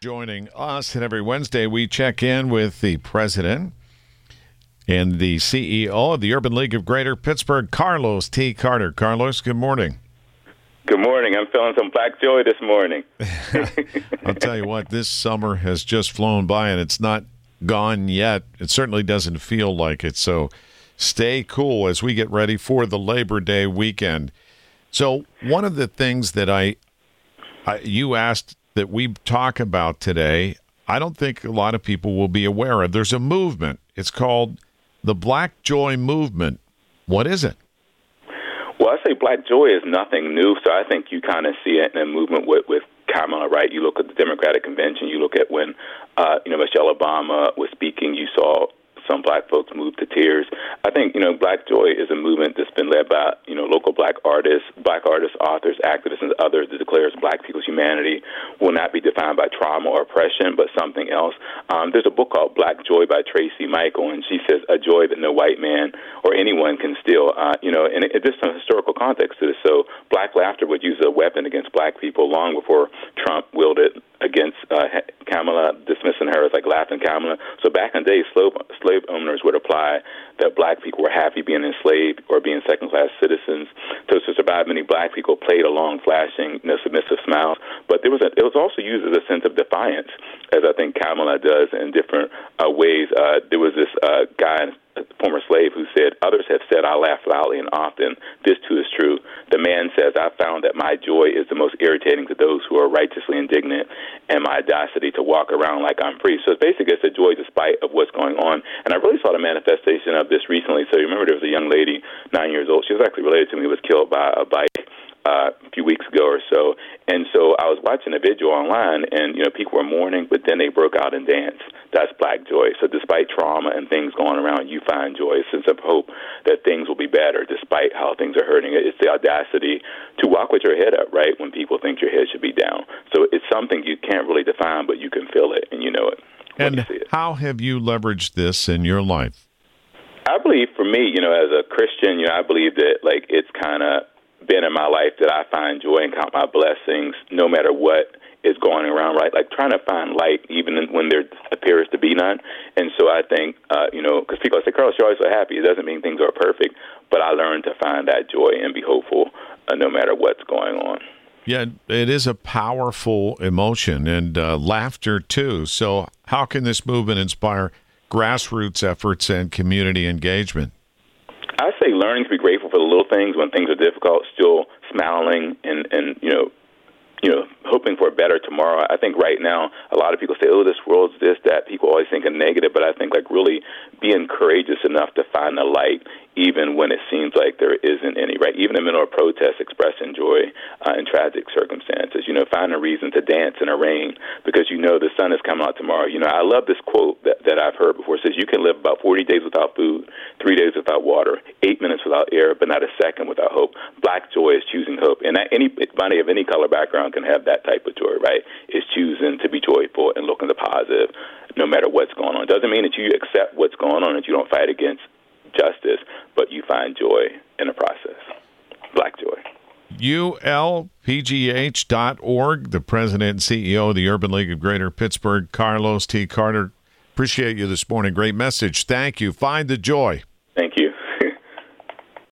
joining us. And every Wednesday, we check in with the president and the CEO of the Urban League of Greater Pittsburgh, Carlos T. Carter. Carlos, good morning. Good morning. I'm feeling some black joy this morning. I'll tell you what, this summer has just flown by, and it's not gone yet. It certainly doesn't feel like it. So stay cool as we get ready for the Labor Day weekend. So one of the things that you asked that we talk about today, I don't think a lot of people will be aware of. There's a movement. It's called the Black Joy Movement. What is it? Well, I say black joy is nothing new, so I think you kind of see it in a movement with Kamala, right? You look at the Democratic Convention, you look at when Michelle Obama was speaking, you saw some black folks move to tears. I think, black joy is a movement that's been led by, local black artists, authors, activists, and others that declares black people's humanity will not be defined by trauma or oppression, but something else. There's a book called Black Joy by Tracy Michael, and she says, a joy that no white man or anyone can steal. And there's some historical context to this. So black laughter was used as a weapon against black people long before Trump wielded it against Kamala, dismissing her as like laughing Kamala. So back in the day, slave owners would apply that black people were happy being enslaved or being second-class citizens. So to survive, many black people played along, flashing submissive smiles. But it was also used as a sense of defiance, as I think Kamala does in different ways. There was this guy, a former slave, who said, others have said I laugh loudly and often. This too is true. The man says, I found that my joy is the most irritating to those who are righteously indignant, and my audacity to walk around like I'm free. So basically it's a joy despite of what's going on. And I really saw the manifestation of this recently. So you remember there was a young lady, 9 years old. She was actually related to me, was killed by a bike a few weeks ago or so. And so I was watching a video online, and, people were mourning, but then they broke out and danced. That's black joy. So despite trauma and things going around, you find joy, a sense of hope that things will be better despite how things are hurting. It's the audacity to walk with your head up, right, when people think your head should be down. So it's something you can't really define, but you can feel it and you know it. And how have you leveraged this in your life? I believe for me, as a Christian, I believe that, it's kind of been in my life that I find joy and count my blessings no matter what is going around, right? Like trying to find light even when there appears to be none. And so I think, because people say, Carlos, you're always so happy. It doesn't mean things are perfect, but I learned to find that joy and be hopeful no matter what's going on. Yeah, it is a powerful emotion, and laughter too. So how can this movement inspire grassroots efforts and community engagement? I say learning to be grateful for the little things when things are difficult, still smiling and hoping for a better tomorrow. I think right now a lot of people say, oh, this world's this, that. People always think of negative, but I think really being courageous enough to find the light even when it seems like there isn't any, right? Even in the middle of protests, expressing joy in tragic circumstances, find a reason to dance in the rain because the sun is coming out tomorrow. I love this quote that I've heard before. It says, you can live about 40 days without food, 3 days without water, 8 minutes without air, but not a second without hope. Black joy is choosing hope. And anybody of any color background can have that type of joy, right? It's choosing to be joyful and looking the positive no matter what's going on. It doesn't mean that you accept what's going on, that you don't fight against justice, but you find joy in the process. Black joy. ULPGH.org, the president and CEO of the Urban League of Greater Pittsburgh, Carlos T. Carter. Appreciate you this morning. Great message. Thank you. Find the joy.